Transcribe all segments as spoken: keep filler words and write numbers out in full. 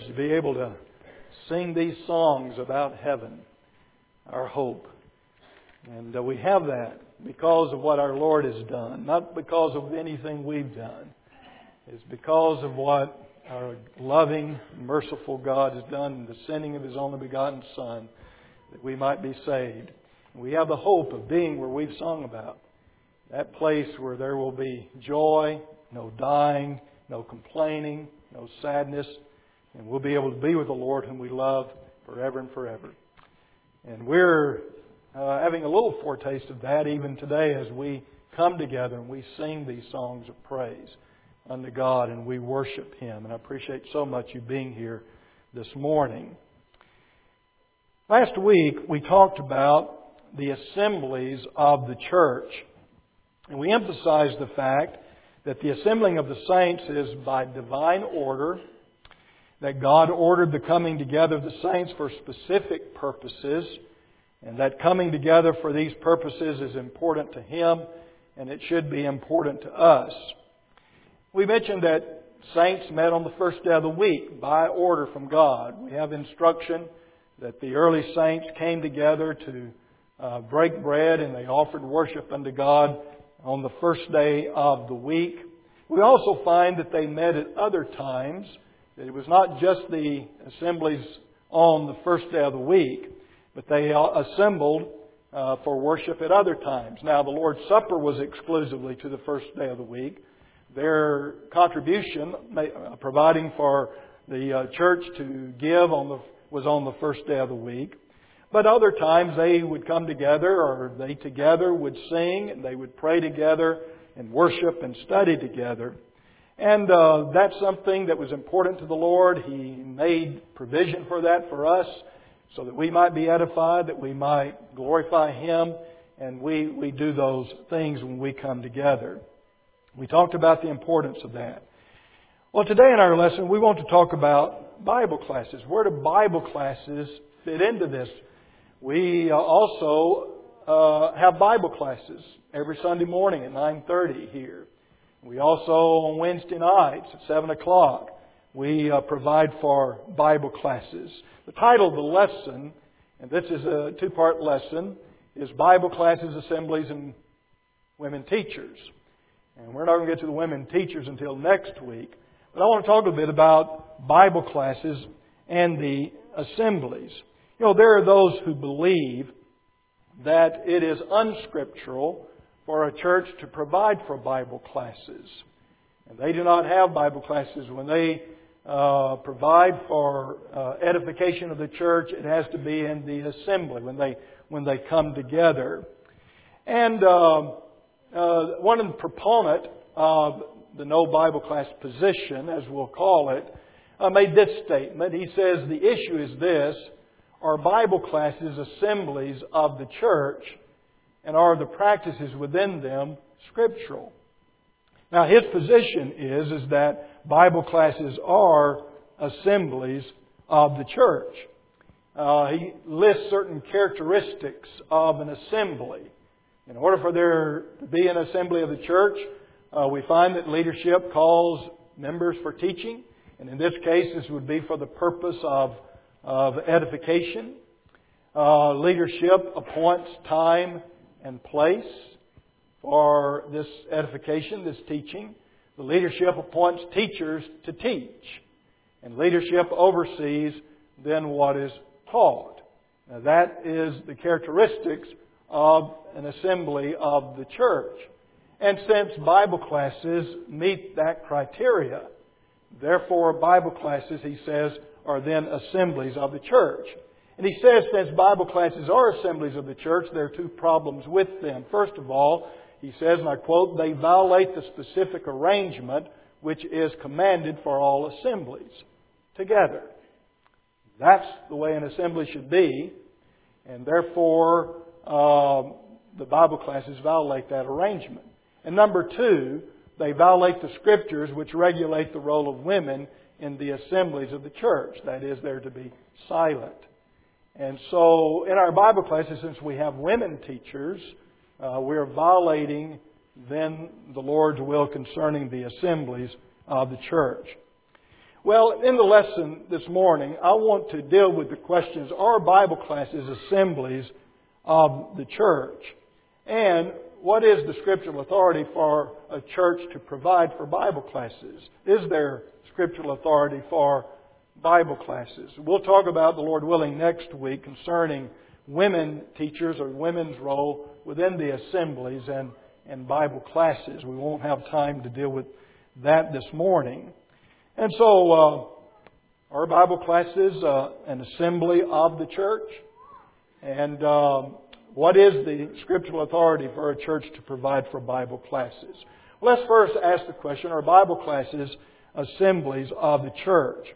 privilege to be able to sing these songs about heaven, our hope. And uh, we have that because of what our Lord has done, not because of anything we've done. It's because of what our loving, merciful God has done in the sending of His only begotten Son, that we might be saved. We have the hope of being where we've sung about. That place where there will be joy, no dying, no complaining, no sadness, and we'll be able to be with the Lord whom we love forever and forever. And we're uh, having a little foretaste of that even today as we come together and we sing these songs of praise unto God and we worship Him. And I appreciate so much you being here this morning. Last week we talked about the assemblies of the church. And we emphasized the fact that the assembling of the saints is by divine order, that God ordered the coming together of the saints for specific purposes, and that coming together for these purposes is important to Him, and it should be important to us. We mentioned that saints met on the first day of the week by order from God. We have instruction that the early saints came together to uh, break bread and they offered worship unto God on the first day of the week. We also find that they met at other times, that it was not just the assemblies on the first day of the week, but they assembled uh, for worship at other times. Now, the Lord's Supper was exclusively to the first day of the week. Their contribution, uh, providing for the uh, church to give, on the, was on the first day of the week. But other times they would come together, or they together would sing, and they would pray together and worship and study together. And uh, that's something that was important to the Lord. He made provision for that for us so that we might be edified, that we might glorify Him, and we, we do those things when we come together. We talked about the importance of that. Well, today in our lesson we want to talk about Bible classes. Where do Bible classes fit into this? We also uh, have Bible classes every Sunday morning at nine thirty here. We also, on Wednesday nights at seven o'clock, we uh, provide for Bible classes. The title of the lesson, and this is a two-part lesson, is Bible Classes, Assemblies, and Women Teachers. And we're not going to get to the women teachers until next week. But I want to talk a bit about Bible classes and the assemblies. You know, there are those who believe that it is unscriptural for a church to provide for Bible classes. And they do not have Bible classes. When they uh, provide for uh, edification of the church, it has to be in the assembly, when they when they come together. And uh, uh, one of the proponent of the no Bible class position, as we'll call it, uh, made this statement. He says, the issue is this: are Bible classes assemblies of the church, and are the practices within them scriptural? Now, his position is, is that Bible classes are assemblies of the church. Uh, he lists certain characteristics of an assembly. In order for there to be an assembly of the church, uh, we find that leadership calls members for teaching. And in this case, this would be for the purpose of, of edification. Uh, leadership appoints time and place for this edification, this teaching. The leadership appoints teachers to teach. And leadership oversees then what is taught. Now, that is the characteristics of an assembly of the church. And since Bible classes meet that criteria, therefore Bible classes, he says, are then assemblies of the church. And he says, since Bible classes are assemblies of the church, there are two problems with them. First of all, he says, and I quote, they violate the specific arrangement which is commanded for all assemblies together. That's the way an assembly should be, and therefore uh, the Bible classes violate that arrangement. And number two, they violate the Scriptures which regulate the role of women in the assemblies of the church. That is, they're to be silent. And so in our Bible classes, since we have women teachers, uh, we're violating then the Lord's will concerning the assemblies of the church. Well, in the lesson this morning, I want to deal with the questions, are Bible classes assemblies of the church? And what is the scriptural authority for a church to provide for Bible classes? Is there scriptural authority for Bible classes? We'll talk about, the Lord willing, next week concerning women teachers or women's role within the assemblies and, and Bible classes. We won't have time to deal with that this morning. And so, uh, our Bible classes, uh, an assembly of the church. And uh, what is the scriptural authority for a church to provide for Bible classes? Well, let's first ask the question, are Bible classes assemblies of the church?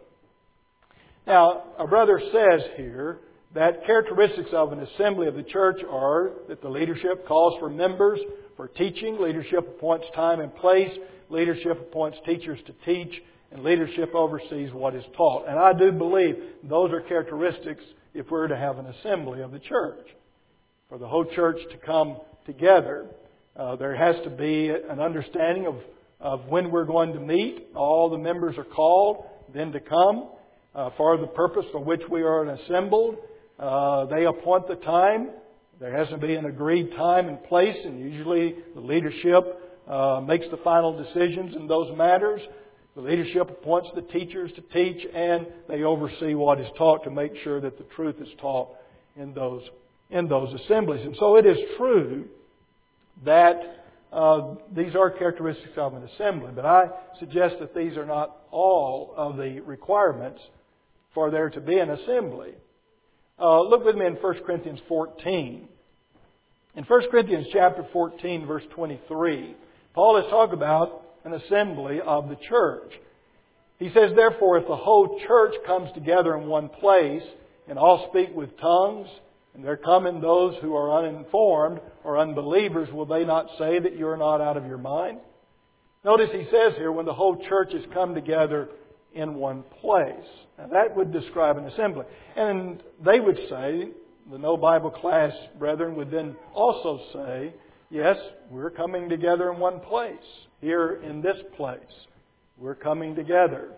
Now, our brother says here that characteristics of an assembly of the church are that the leadership calls for members for teaching, leadership appoints time and place, leadership appoints teachers to teach, and leadership oversees what is taught. And I do believe those are characteristics if we're to have an assembly of the church. For the whole church to come together, uh, there has to be an understanding of, of when we're going to meet. All the members are called then to come uh, for the purpose for which we are assembled. Uh, they appoint the time. There has to be an agreed time and place, and usually the leadership uh, makes the final decisions in those matters. The leadership appoints the teachers to teach, and they oversee what is taught to make sure that the truth is taught in those in those assemblies. And so it is true that uh, these are characteristics of an assembly, but I suggest that these are not all of the requirements for there to be an assembly. Uh, look with me in First Corinthians fourteen. In First Corinthians chapter fourteen, verse twenty-three, Paul has talked about an assembly of the church. He says, therefore, if the whole church comes together in one place and all speak with tongues, and there come in those who are uninformed or unbelievers, will they not say that you are not out of your mind? Notice he says here, when the whole church has come together in one place. Now that would describe an assembly. And they would say, the No Bible class brethren would then also say, yes, we're coming together in one place. Here in this place. We're coming together.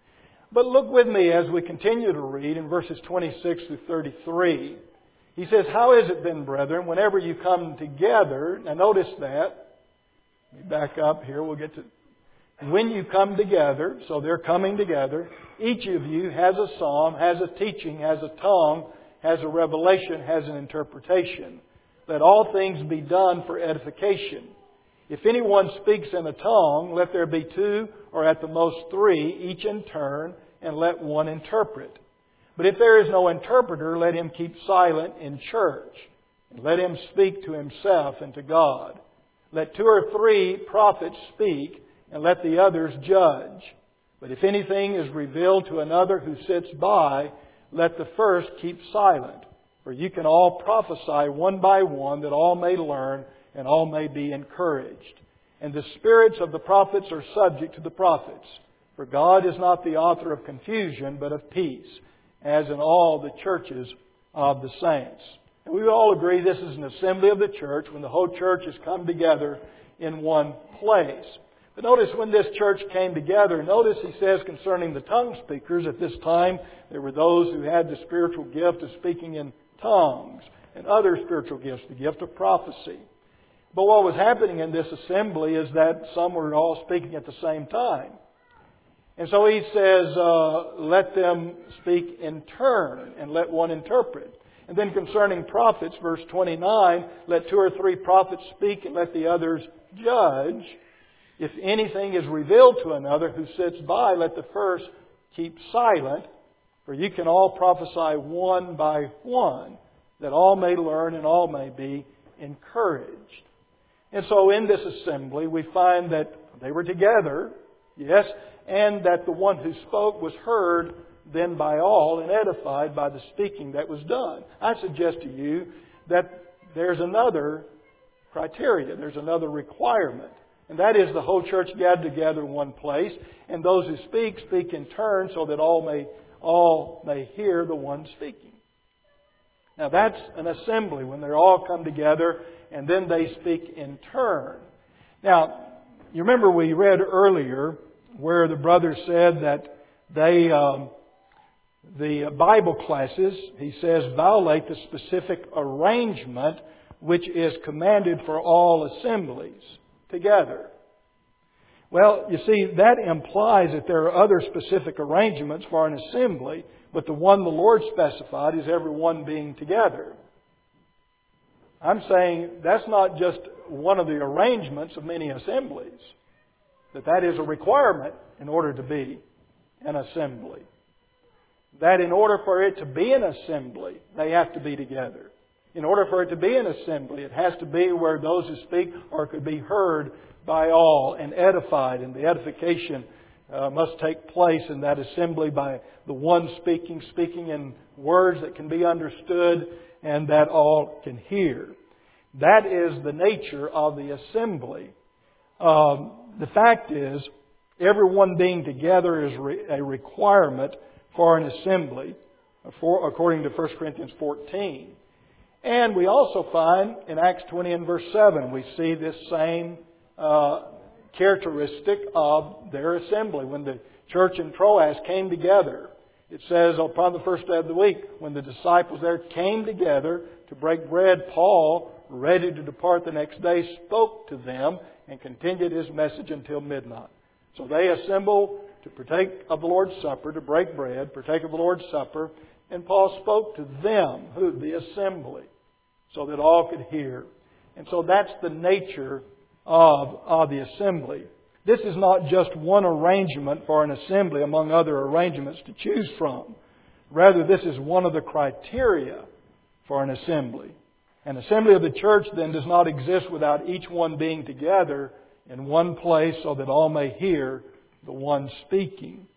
But look with me as we continue to read in verses twenty-six through thirty-three. He says, how is it then, brethren, whenever you come together? Now notice that. Let me back up here. We'll get to... When you come together, so they're coming together, each of you has a psalm, has a teaching, has a tongue, has a revelation, has an interpretation. Let all things be done for edification. If anyone speaks in a tongue, let there be two or at the most three, each in turn, and let one interpret. But if there is no interpreter, let him keep silent in church, and let him speak to himself and to God. Let two or three prophets speak, and let the others judge. But if anything is revealed to another who sits by, let the first keep silent. For you can all prophesy one by one, that all may learn and all may be encouraged. And the spirits of the prophets are subject to the prophets. For God is not the author of confusion, but of peace, as in all the churches of the saints. And we all agree this is an assembly of the church when the whole church has come together in one place. But notice when this church came together, notice he says concerning the tongue speakers, at this time there were those who had the spiritual gift of speaking in tongues and other spiritual gifts, the gift of prophecy. But what was happening in this assembly is that some were all speaking at the same time. And so he says, uh, let them speak in turn and let one interpret. And then concerning prophets, verse twenty-nine, let two or three prophets speak and let the others judge. If anything is revealed to another who sits by, let the first keep silent, for you can all prophesy one by one, that all may learn and all may be encouraged. And so in this assembly, we find that they were together, yes, and that the one who spoke was heard then by all and edified by the speaking that was done. I suggest to you that there's another criteria, there's another requirement. And that is the whole church gathered together in one place, and those who speak, speak in turn so that all may, all may hear the one speaking. Now that's an assembly when they're all come together and then they speak in turn. Now, you remember we read earlier where the brother said that they, um, the Bible classes, he says, violate the specific arrangement which is commanded for all assemblies together. Well, you see, that implies that there are other specific arrangements for an assembly, but the one the Lord specified is everyone being together. I'm saying that's not just one of the arrangements of many assemblies, that that is a requirement in order to be an assembly. That in order for it to be an assembly, they have to be together. In order for it to be an assembly, it has to be where those who speak are could be heard by all and edified. And the edification uh, must take place in that assembly by the one speaking, speaking in words that can be understood and that all can hear. That is the nature of the assembly. Um, the fact is, everyone being together is re- a requirement for an assembly, for, according to First Corinthians fourteen. And we also find in Acts twenty and verse seven, we see this same uh, characteristic of their assembly. When the church in Troas came together, it says upon the first day of the week, when the disciples there came together to break bread, Paul, ready to depart the next day, spoke to them and continued his message until midnight. So they assembled to partake of the Lord's Supper, to break bread, partake of the Lord's Supper, and Paul spoke to them, who? The assembly, so that all could hear. And so that's the nature of, of the assembly. This is not just one arrangement for an assembly among other arrangements to choose from. Rather, this is one of the criteria for an assembly. An assembly of the church then does not exist without each one being together in one place so that all may hear the one speaking.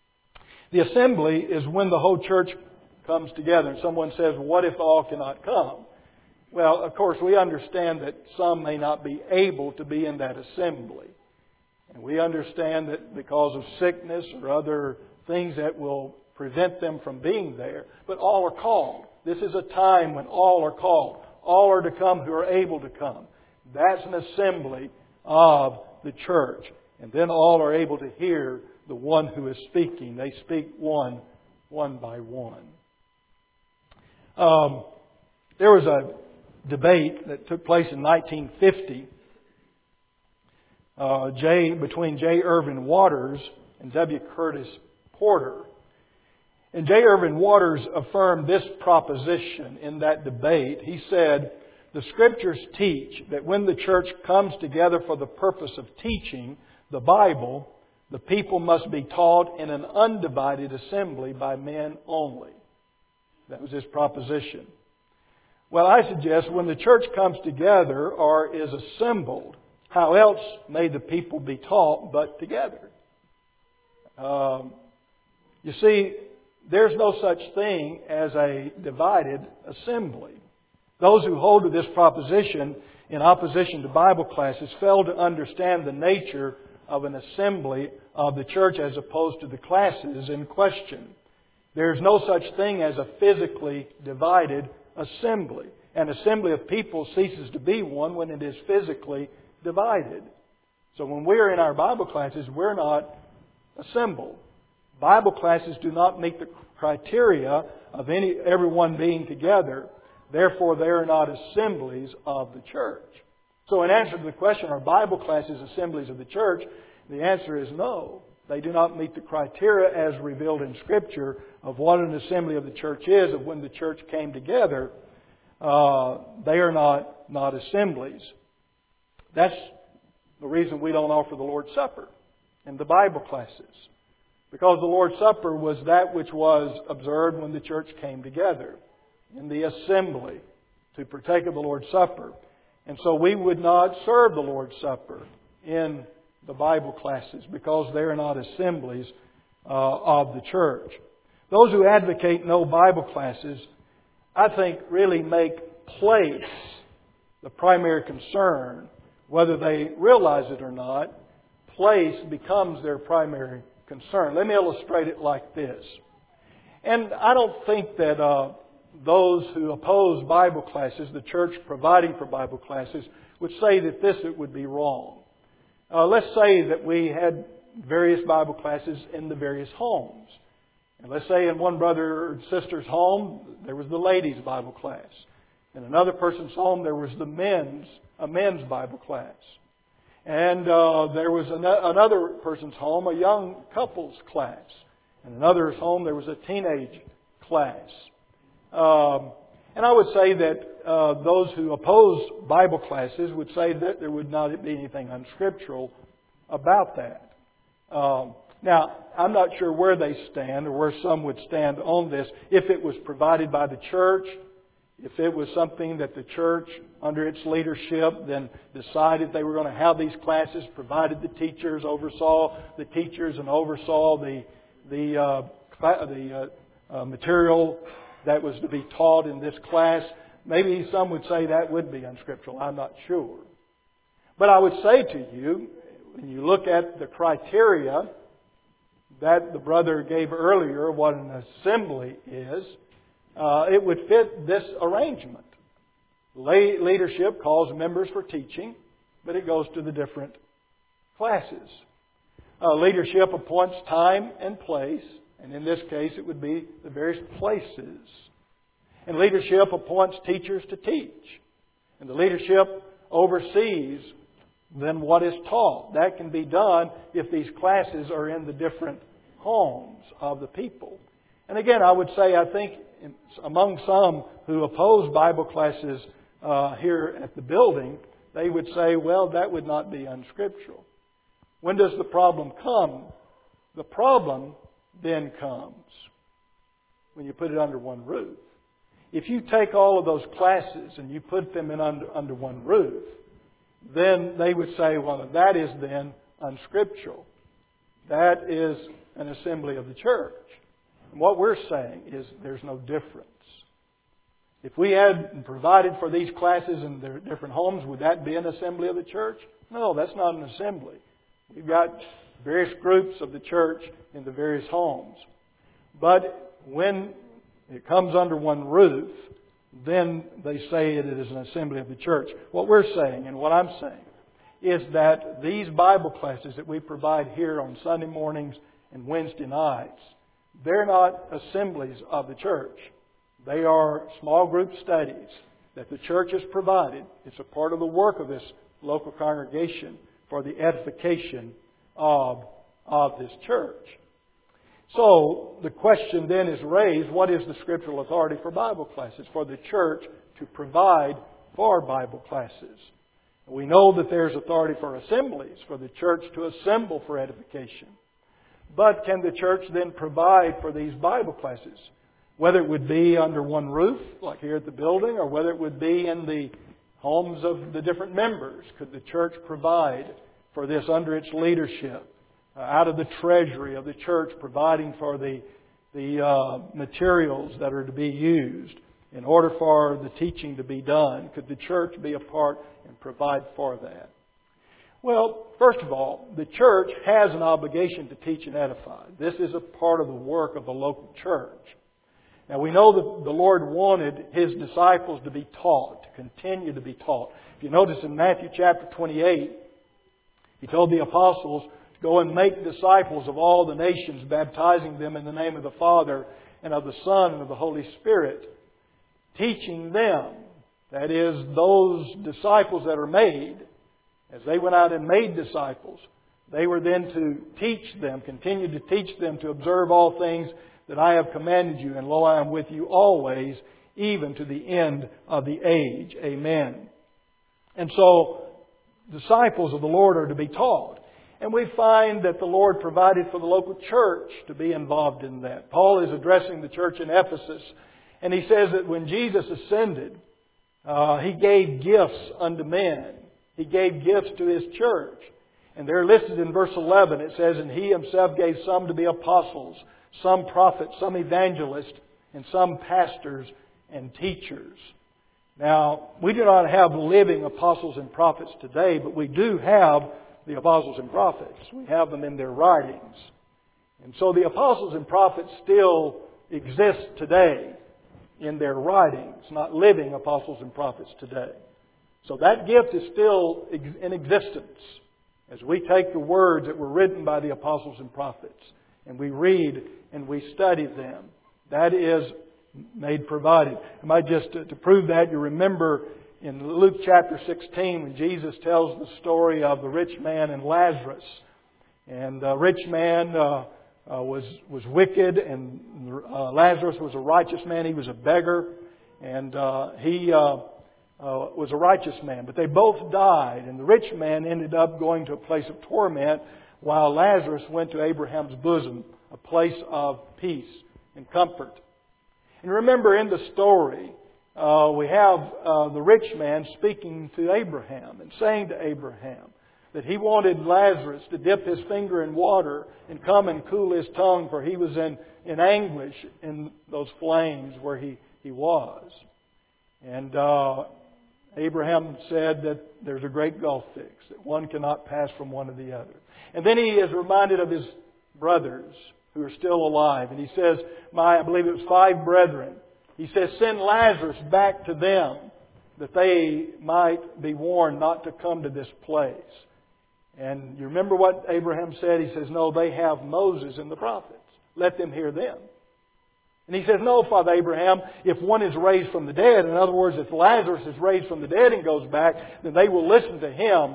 The assembly is when the whole church comes together. And someone says, what if all cannot come? Well, of course, we understand that some may not be able to be in that assembly. And we understand that because of sickness or other things that will prevent them from being there. But all are called. This is a time when all are called. All are to come who are able to come. That's an assembly of the church. And then all are able to hear the one who is speaking. They speak one, one by one. Um, there was a debate that took place in nineteen fifty uh, J, between J. Irvin Waters and W. Curtis Porter. And J. Irvin Waters affirmed this proposition in that debate. He said, the Scriptures teach that when the church comes together for the purpose of teaching the Bible, the people must be taught in an undivided assembly by men only. That was his proposition. Well, I suggest when the church comes together or is assembled, how else may the people be taught but together? Um, you see, there's no such thing as a divided assembly. Those who hold to this proposition in opposition to Bible classes fail to understand the nature of an assembly of the church as opposed to the classes in question. There's no such thing as a physically divided assembly. An assembly of people ceases to be one when it is physically divided. So when we're in our Bible classes, we're not assembled. Bible classes do not meet the criteria of any everyone being together. Therefore, they are not assemblies of the church. So in answer to the question, are Bible classes assemblies of the church? The answer is no. They do not meet the criteria as revealed in Scripture of what an assembly of the church is, of when the church came together. Uh, they are not, not assemblies. That's the reason we don't offer the Lord's Supper in the Bible classes. Because the Lord's Supper was that which was observed when the church came together in the assembly to partake of the Lord's Supper. And so we would not serve the Lord's Supper in the Bible classes because they are not assemblies uh, of the church. Those who advocate no Bible classes, I think, really make place the primary concern. Whether they realize it or not, place becomes their primary concern. Let me illustrate it like this. And I don't think that uh, those who oppose Bible classes, the church providing for Bible classes, would say that this it would be wrong. Uh, let's say that we had various Bible classes in the various homes. And let's say in one brother or sister's home, there was the ladies' Bible class. In another person's home, there was the men's, a men's Bible class. And uh, there was an, another person's home, a young couples class. In another's home, there was a teenage class. Um, and I would say that uh, those who oppose Bible classes would say that there would not be anything unscriptural about that. Um, now, I'm not sure where they stand or where some would stand on this. If it was provided by the church, if it was something that the church, under its leadership, then decided they were going to have these classes, provided the teachers, oversaw the teachers, and oversaw the the uh, the uh, uh, material that was to be taught in this class, maybe some would say that would be unscriptural. I'm not sure. But I would say to you, when you look at the criteria that the brother gave earlier, what an assembly is, uh, it would fit this arrangement. Lay leadership calls members for teaching, but it goes to the different classes. Uh, leadership appoints time and place, and in this case it would be the various places. And leadership appoints teachers to teach. And the leadership oversees then what is taught. That can be done if these classes are in the different homes of the people. And again, I would say, I think among some who oppose Bible classes uh, here at the building, they would say, well, that would not be unscriptural. When does the problem come? The problem then comes when you put it under one roof. If you take all of those classes and you put them in under, under one roof, then they would say, well, that is then unscriptural. That is an assembly of the church. And what we're saying is there's no difference. If we had provided for these classes in their different homes, would that be an assembly of the church? No, that's not an assembly. We've got various groups of the church in the various homes. But when it comes under one roof, then they say it is an assembly of the church. What we're saying and what I'm saying is that these Bible classes that we provide here on Sunday mornings and Wednesday nights, they're not assemblies of the church. They are small group studies that the church has provided. It's a part of the work of this local congregation for the edification of, of this church. So the question then is raised, what is the scriptural authority for Bible classes? For the church to provide for Bible classes. We know that there's authority for assemblies, for the church to assemble for edification. But can the church then provide for these Bible classes? Whether it would be under one roof, like here at the building, or whether it would be in the homes of the different members. Could the church provide for this under its leadership? Uh, out of the treasury of the church, providing for the, the uh, materials that are to be used in order for the teaching to be done. Could the church be a part and provide for that? Well, first of all, the church has an obligation to teach and edify. This is a part of the work of the local church. Now, we know that the Lord wanted His disciples to be taught, to continue to be taught. If you notice in Matthew chapter twenty-eight, He told the apostles, go and make disciples of all the nations, baptizing them in the name of the Father and of the Son and of the Holy Spirit, teaching them, that is, those disciples that are made, as they went out and made disciples, they were then to teach them, continue to teach them to observe all things that I have commanded you, and lo, I am with you always, even to the end of the age. Amen. And so, disciples of the Lord are to be taught. And we find that the Lord provided for the local church to be involved in that. Paul is addressing the church in Ephesus, and he says that when Jesus ascended, uh, He gave gifts unto men. He gave gifts to His church. And they're listed in verse eleven. It says, and He Himself gave some to be apostles, some prophets, some evangelists, and some pastors and teachers. Now, we do not have living apostles and prophets today, but we do have the apostles and prophets. We have them in their writings. And so the apostles and prophets still exist today in their writings, not living apostles and prophets today. So that gift is still in existence. As we take the words that were written by the apostles and prophets and we read and we study them, that is made provided. I might just, to, to prove that, you remember in Luke chapter sixteen when Jesus tells the story of the rich man and Lazarus. And the rich man uh, uh, was was wicked, and uh, Lazarus was a righteous man. He was a beggar, and uh, he uh, uh, was a righteous man. But they both died, and the rich man ended up going to a place of torment, while Lazarus went to Abraham's bosom, a place of peace and comfort. And remember in the story, uh, we have uh, the rich man speaking to Abraham and saying to Abraham that he wanted Lazarus to dip his finger in water and come and cool his tongue, for he was in, in anguish in those flames where he, he was. And uh, Abraham said that there's a great gulf fixed, that one cannot pass from one to the other. And then he is reminded of his brothers who are still alive. And he says, my, I believe it was five brethren. He says, send Lazarus back to them that they might be warned not to come to this place. And you remember what Abraham said? He says, no, they have Moses and the prophets. Let them hear them. And he says, no, Father Abraham, if one is raised from the dead, in other words, if Lazarus is raised from the dead and goes back, then they will listen to him.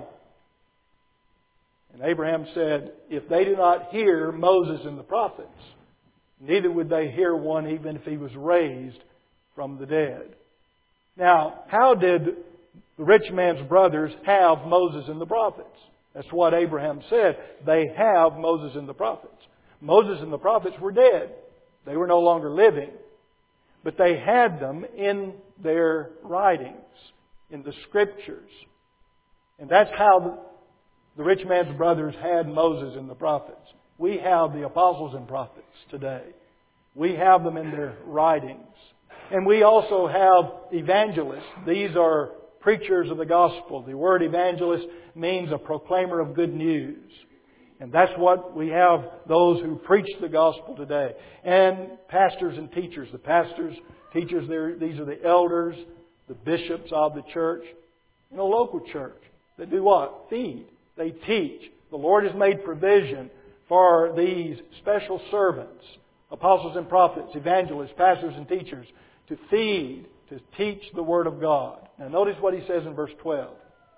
And Abraham said, if they do not hear Moses and the prophets, neither would they hear one even if he was raised from the dead. Now, how did the rich man's brothers have Moses and the prophets? That's what Abraham said. They have Moses and the prophets. Moses and the prophets were dead. They were no longer living. But they had them in their writings, in the Scriptures. And that's how the rich man's brothers had Moses and the prophets. We have the apostles and prophets today. We have them in their writings. And we also have evangelists. These are preachers of the gospel. The word evangelist means a proclaimer of good news. And that's what we have, those who preach the gospel today. And pastors and teachers. The pastors, teachers, these are the elders, the bishops of the church. In a local church. They do what? Feed. They teach. The Lord has made provision for these special servants, apostles and prophets, evangelists, pastors and teachers, to feed, to teach the Word of God. Now notice what he says in verse twelve.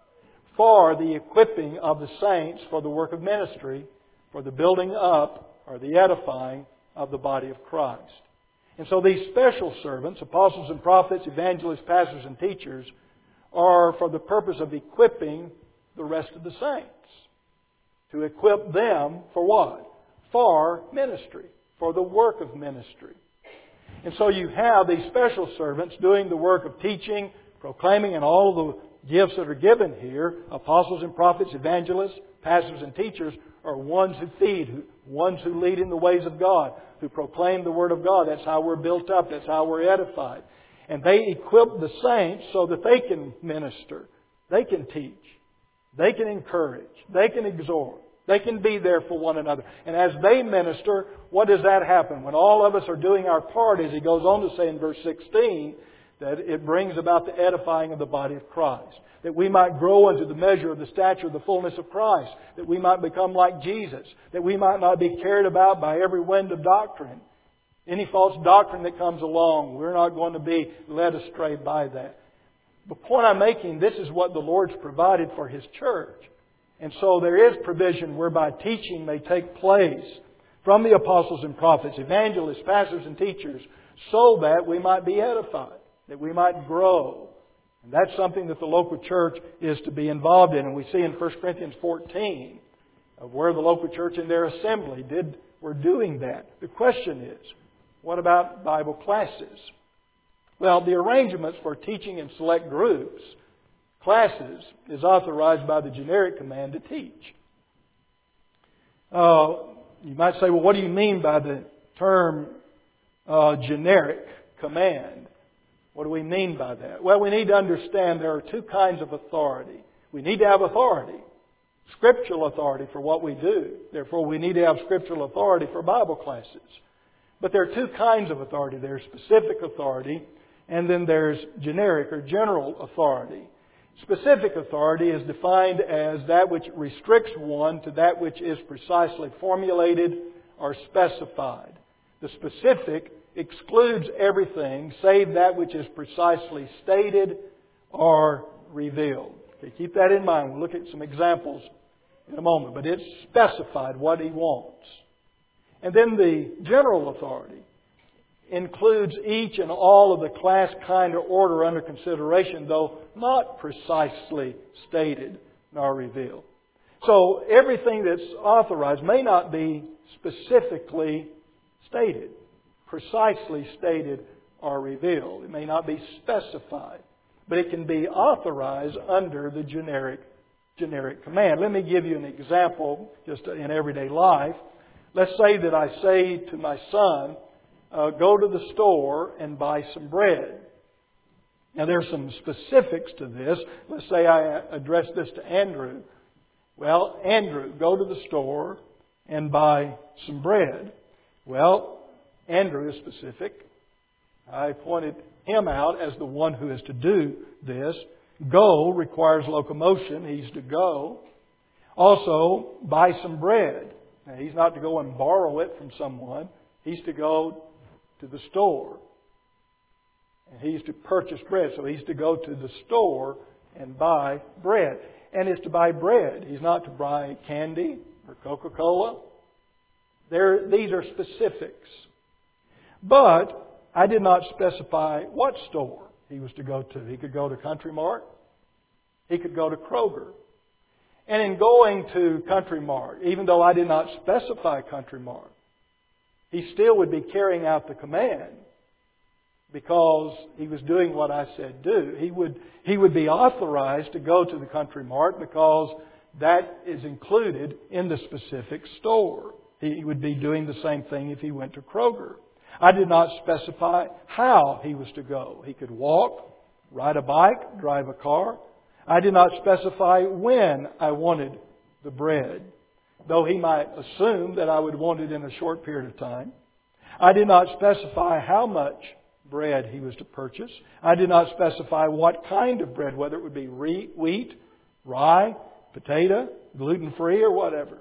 For the equipping of the saints for the work of ministry, for the building up or the edifying of the body of Christ. And so these special servants, apostles and prophets, evangelists, pastors and teachers, are for the purpose of equipping the rest of the saints. To equip them for what? For ministry. For the work of ministry. And so you have these special servants doing the work of teaching, proclaiming, and all the gifts that are given here. Apostles and prophets, evangelists, pastors and teachers are ones who feed, who, ones who lead in the ways of God, who proclaim the Word of God. That's how we're built up. That's how we're edified. And they equip the saints so that they can minister. They can teach. They can encourage. They can exhort. They can be there for one another. And as they minister, what does that happen? When all of us are doing our part, as he goes on to say in verse sixteen, that it brings about the edifying of the body of Christ. That we might grow into the measure of the stature of the fullness of Christ. That we might become like Jesus. That we might not be carried about by every wind of doctrine. Any false doctrine that comes along, we're not going to be led astray by that. The point I'm making, this is what the Lord's provided for His church. And so there is provision whereby teaching may take place from the apostles and prophets, evangelists, pastors and teachers, so that we might be edified, that we might grow. And that's something that the local church is to be involved in. And we see in First Corinthians fourteen of where the local church in their assembly did were doing that. The question is, what about Bible classes? Well, the arrangements for teaching in select groups, classes, is authorized by the generic command to teach. Uh, you might say, well, what do you mean by the term uh, generic command? What do we mean by that? Well, we need to understand there are two kinds of authority. We need to have authority, scriptural authority for what we do. Therefore, we need to have scriptural authority for Bible classes. But there are two kinds of authority. There's specific authority, and then there's generic or general authority. Specific authority is defined as that which restricts one to that which is precisely formulated or specified. The specific excludes everything save that which is precisely stated or revealed. Okay, keep that in mind. We'll look at some examples in a moment. But it's specified what He wants. And then the general authority includes each and all of the class, kind, or order under consideration, though not precisely stated nor revealed. So everything that's authorized may not be specifically stated, precisely stated or revealed. It may not be specified, but it can be authorized under the generic generic command. Let me give you an example just in everyday life. Let's say that I say to my son, uh, go to the store and buy some bread. Now there's some specifics to this. Let's say I address this to Andrew. Well, Andrew, go to the store and buy some bread. Well, Andrew is specific. I pointed him out as the one who is to do this. Go requires locomotion. He's to go. Also, buy some bread. Now, he's not to go and borrow it from someone. He's to go to the store. And he's to purchase bread. So he's to go to the store and buy bread. And is to buy bread. He's not to buy candy or Coca-Cola. There, these are specifics. But I did not specify what store he was to go to. He could go to Country Mart. He could go to Kroger. And in going to Country Mart, even though I did not specify Country Mart, he still would be carrying out the command because he was doing what I said do. He would, he would be authorized to go to the Country Mart because that is included in the specific store. He would be doing the same thing if he went to Kroger. I did not specify how he was to go. He could walk, ride a bike, drive a car. I did not specify when I wanted the bread, though he might assume that I would want it in a short period of time. I did not specify how much bread he was to purchase. I did not specify what kind of bread, whether it would be wheat, rye, potato, gluten-free, or whatever.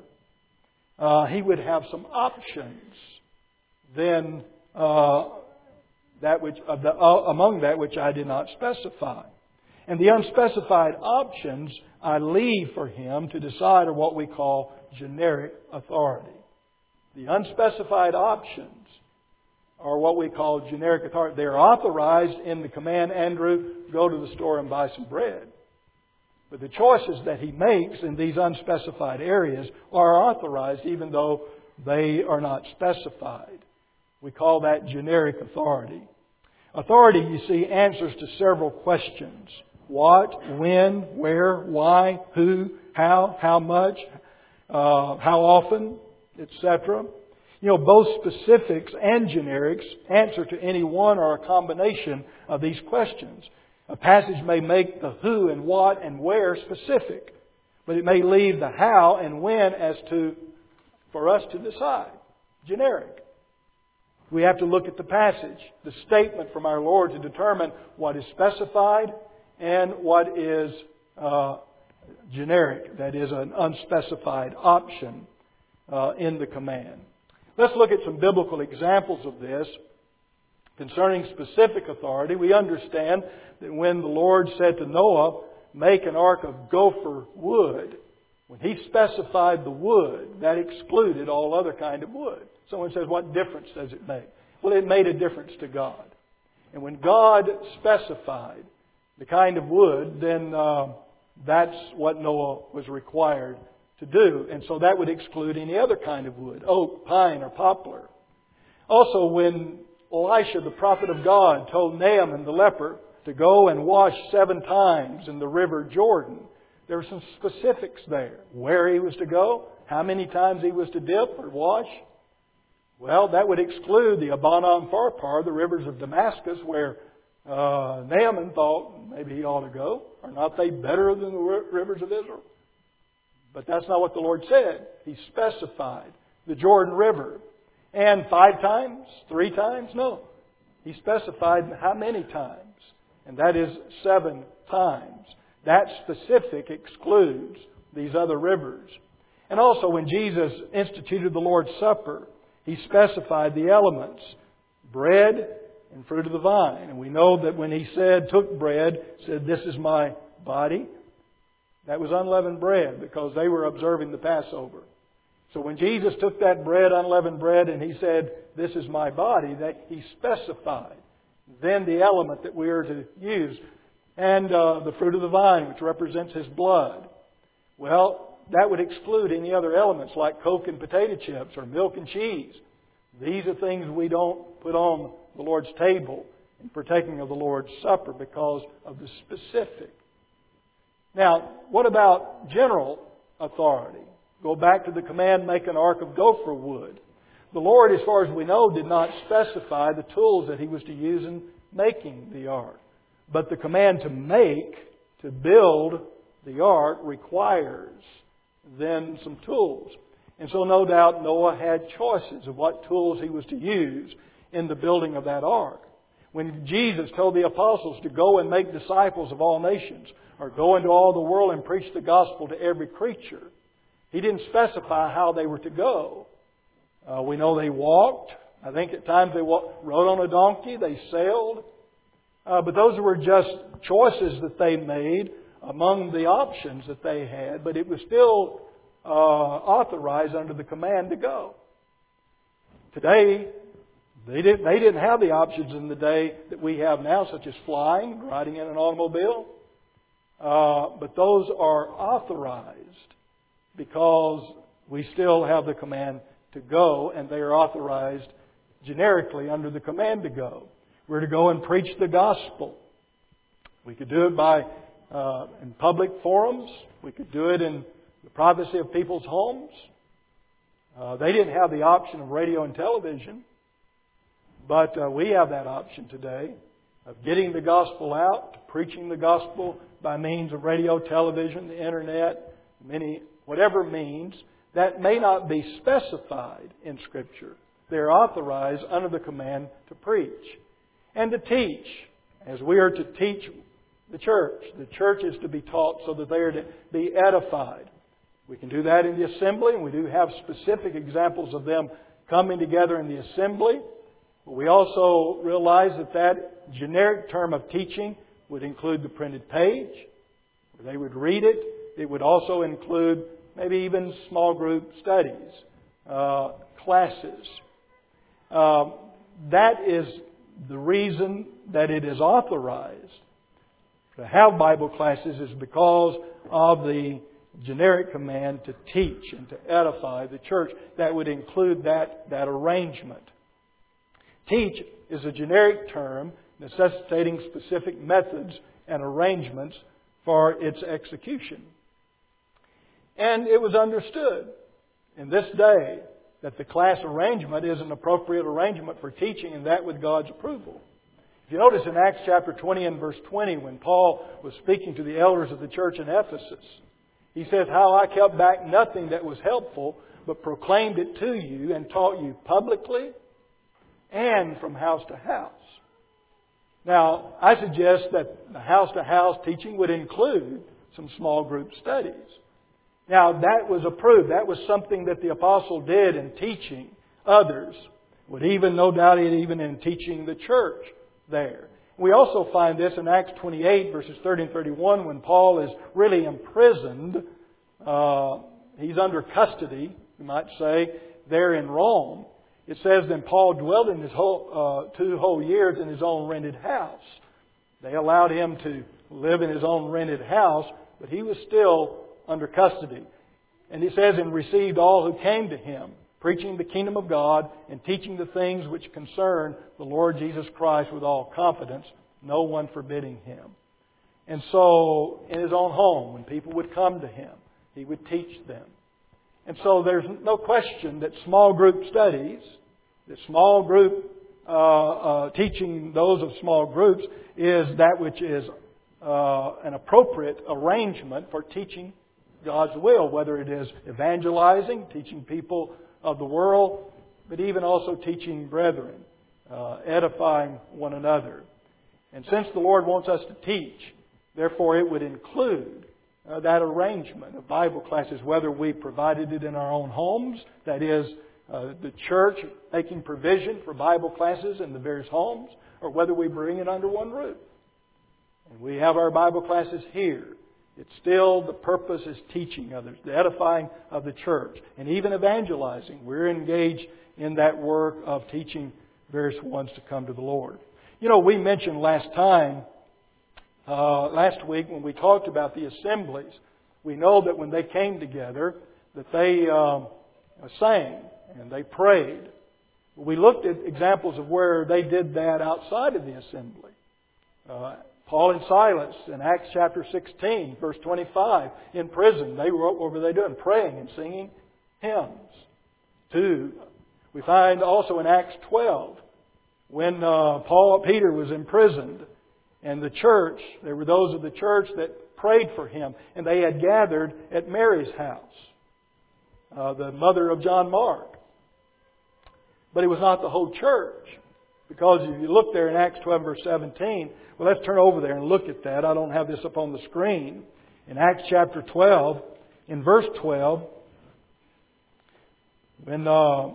Uh, he would have some options. Then uh, that which uh, the, uh, among that which I did not specify. And the unspecified options I leave for him to decide are what we call generic authority. The unspecified options are what we call generic authority. They are authorized in the command, Andrew, go to the store and buy some bread. But the choices that he makes in these unspecified areas are authorized even though they are not specified. We call that generic authority. Authority, you see, answers to several questions. What, when, where, why, who, how, how much, uh, how often, et cetera. You know, both specifics and generics answer to any one or a combination of these questions. A passage may make the who and what and where specific, but it may leave the how and when as to, for us to decide, generic. We have to look at the passage, the statement from our Lord to determine what is specified and what is uh, generic, that is an unspecified option uh, in the command. Let's look at some biblical examples of this. Concerning specific authority, we understand that when the Lord said to Noah, make an ark of gopher wood, when He specified the wood, that excluded all other kind of wood. Someone says, what difference does it make? Well, it made a difference to God. And when God specified the kind of wood, then uh, that's what Noah was required to do. And so that would exclude any other kind of wood, oak, pine, or poplar. Also, when Elisha, the prophet of God, told Naaman the leper to go and wash seven times in the river Jordan, there were some specifics there. Where he was to go, how many times he was to dip or wash. Well, that would exclude the Abana and Pharpar, the rivers of Damascus, where uh, Naaman thought maybe he ought to go. Are not they better than the rivers of Israel? But that's not what the Lord said. He specified the Jordan River. And five times? Three times? No. He specified how many times. And that is seven times. That specific excludes these other rivers. And also when Jesus instituted the Lord's Supper, He specified the elements, bread and fruit of the vine. And we know that when He said, took bread, said, "This is my body," that was unleavened bread because they were observing the Passover. So when Jesus took that bread, unleavened bread, and He said, "This is my body," that He specified then the element that we are to use. And uh, the fruit of the vine, which represents His blood. Well, that would exclude any other elements like Coke and potato chips or milk and cheese. These are things we don't put on the Lord's table in partaking of the Lord's Supper because of the specific. Now, what about general authority? Go back to the command, make an ark of gopher wood. The Lord, as far as we know, did not specify the tools that He was to use in making the ark. But the command to make, to build the ark requires then some tools. And so no doubt Noah had choices of what tools he was to use in the building of that ark. When Jesus told the apostles to go and make disciples of all nations, or go into all the world and preach the gospel to every creature, He didn't specify how they were to go. Uh, we know they walked. I think at times they walked, rode on a donkey. They sailed. Uh, but those were just choices that they made among the options that they had. But it was still uh, authorized under the command to go. Today, they didn't, they didn't have the options in the day that we have now, such as flying, riding in an automobile. Uh, but those are authorized because we still have the command to go, and they are authorized generically under the command to go. We're to go and preach the gospel. We could do it by uh, in public forums. We could do it in the privacy of people's homes. Uh, they didn't have the option of radio and television, but uh, we have that option today of getting the gospel out, preaching the gospel by means of radio, television, the internet, many whatever means that may not be specified in Scripture. They're authorized under the command to preach and to teach, as we are to teach the church. The church is to be taught so that they are to be edified. We can do that in the assembly, and we do have specific examples of them coming together in the assembly. But we also realize that that generic term of teaching would include the printed page, where they would read it. It would also include maybe even small group studies, uh, classes. Uh, that is the reason that it is authorized to have Bible classes is because of the generic command to teach and to edify the church. That would include that, that arrangement. Teach is a generic term necessitating specific methods and arrangements for its execution. And it was understood in this day that the class arrangement is an appropriate arrangement for teaching, and that with God's approval. If you notice in Acts chapter twenty and verse twenty, when Paul was speaking to the elders of the church in Ephesus, he says, "How I kept back nothing that was helpful, but proclaimed it to you and taught you publicly and from house to house." Now, I suggest that the house-to-house teaching would include some small group studies. Now, that was approved. That was something that the apostle did in teaching others. Would even, no doubt, even in teaching the church there. We also find this in Acts twenty-eight, verses thirty and thirty-one, when Paul is really imprisoned. Uh, he's under custody, you might say, there in Rome. It says, "Then Paul dwelt in his whole, uh, two whole years in his own rented house." They allowed him to live in his own rented house, but he was still under custody. And he says, "And received all who came to him, preaching the kingdom of God and teaching the things which concern the Lord Jesus Christ with all confidence, no one forbidding him." And so, in his own home, when people would come to him, he would teach them. And so there's no question that small group studies, that small group uh, uh, teaching those of small groups is that which is uh, an appropriate arrangement for teaching God's will, whether it is evangelizing, teaching people of the world, but even also teaching brethren, uh, edifying one another. And since the Lord wants us to teach, Therefore, it would include uh, that arrangement of Bible classes, whether we provided it in our own homes, that is, uh, the church making provision for Bible classes in the various homes, or whether we bring it under one roof. And we have our Bible classes here. It's still, the purpose is teaching others, the edifying of the church, and even evangelizing. We're engaged in that work of teaching various ones to come to the Lord. You know, we mentioned last time, uh, last week when we talked about the assemblies, we know that when they came together, that they uh, sang and they prayed. We looked at examples of where they did that outside of the assembly. Uh, Paul and Silas in Acts chapter sixteen, verse twenty-five, in prison, they were, what were they doing? Praying and singing hymns. Two, we find also in Acts twelve, when uh, Paul, Peter was imprisoned, and the church, there were those of the church that prayed for him, and they had gathered at Mary's house, uh, the mother of John Mark. But it was not the whole church. Because if you look there in Acts twelve, verse seventeen, well, let's turn over there and look at that. I don't have this up on the screen. In Acts chapter twelve, in verse twelve, when uh,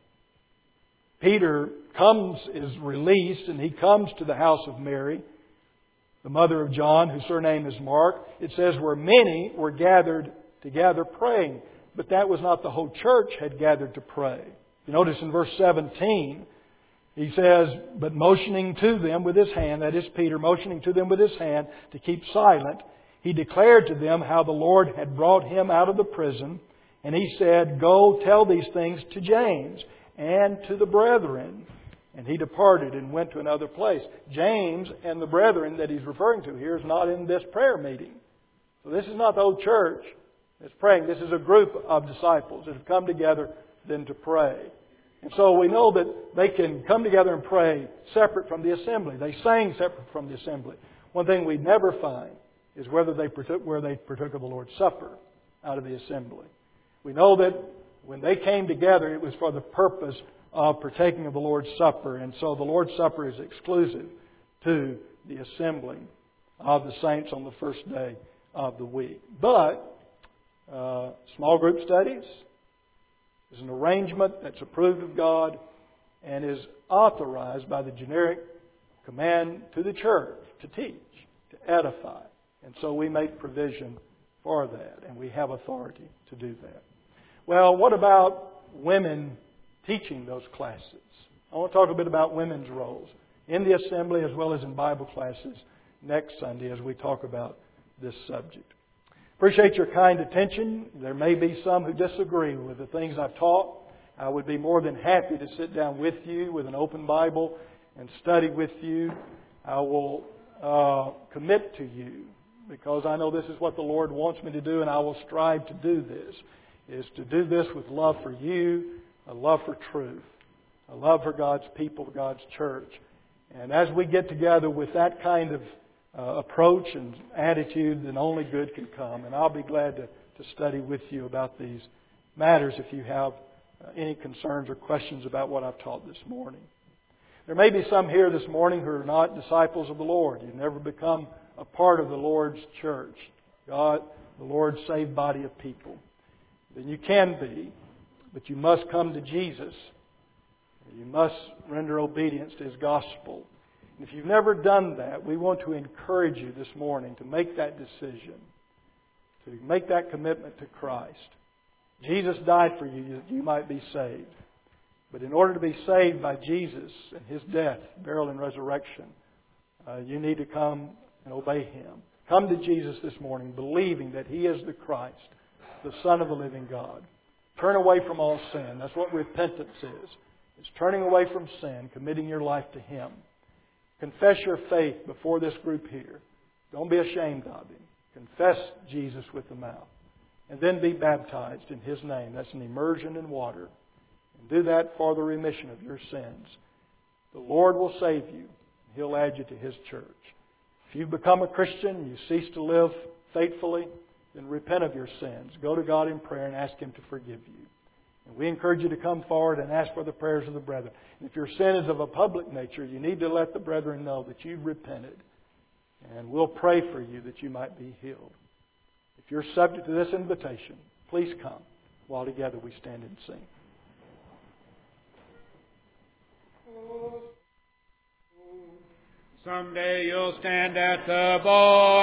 Peter comes, is released, and he comes to the house of Mary, the mother of John, whose surname is Mark, it says, where many were gathered together praying. But that was not the whole church had gathered to pray. You notice in verse seventeen, he says, but motioning to them with his hand, that is Peter, motioning to them with his hand to keep silent, he declared to them how the Lord had brought him out of the prison. And he said, go tell these things to James and to the brethren. And he departed and went to another place. James and the brethren that he's referring to here is not in this prayer meeting. So this is not the whole church that's praying. This is a group of disciples that have come together then to pray. And so we know that they can come together and pray separate from the assembly. They sang separate from the assembly. One thing we never find is whether they partook, where they partook of the Lord's Supper out of the assembly. We know that when they came together, it was for the purpose of partaking of the Lord's Supper. And so the Lord's Supper is exclusive to the assembling of the saints on the first day of the week. But uh, small group studies is an arrangement that's approved of God and is authorized by the generic command to the church to teach, to edify. And so we make provision for that, and we have authority to do that. Well, what about women teaching those classes? I want to talk a bit about women's roles in the assembly as well as in Bible classes next Sunday as we talk about this subject. Appreciate your kind attention. There may be some who disagree with the things I've taught. I would be more than happy to sit down with you with an open Bible and study with you. I will uh, commit to you because I know this is what the Lord wants me to do, and I will strive to do this, is to do this with love for you, a love for truth, a love for God's people, God's church. And as we get together with that kind of Uh, approach and attitude, then only good can come. And I'll be glad to, to study with you about these matters if you have uh, any concerns or questions about what I've taught this morning. There may be some here this morning who are not disciples of the Lord. You've never become a part of the Lord's church, God, the Lord's saved body of people. Then you can be, but you must come to Jesus. You must render obedience to His gospel. If you've never done that, we want to encourage you this morning to make that decision, to make that commitment to Christ. Jesus died for you that you might be saved. But in order to be saved by Jesus and His death, burial, and resurrection, uh, you need to come and obey Him. Come to Jesus this morning believing that He is the Christ, the Son of the living God. Turn away from all sin. That's what repentance is. It's turning away from sin, committing your life to Him. Confess your faith before this group here. Don't be ashamed of Him. Confess Jesus with the mouth. And then be baptized in His name. That's an immersion in water. And do that for the remission of your sins. The Lord will save you. He'll add you to His church. If you've become a Christian, you cease to live faithfully, then repent of your sins. Go to God in prayer and ask Him to forgive you. And we encourage you to come forward and ask for the prayers of the brethren. And if your sin is of a public nature, you need to let the brethren know that you've repented And we'll pray for you that you might be healed. If you're subject to this invitation, please come while together we stand and sing. Someday you'll stand at the bar.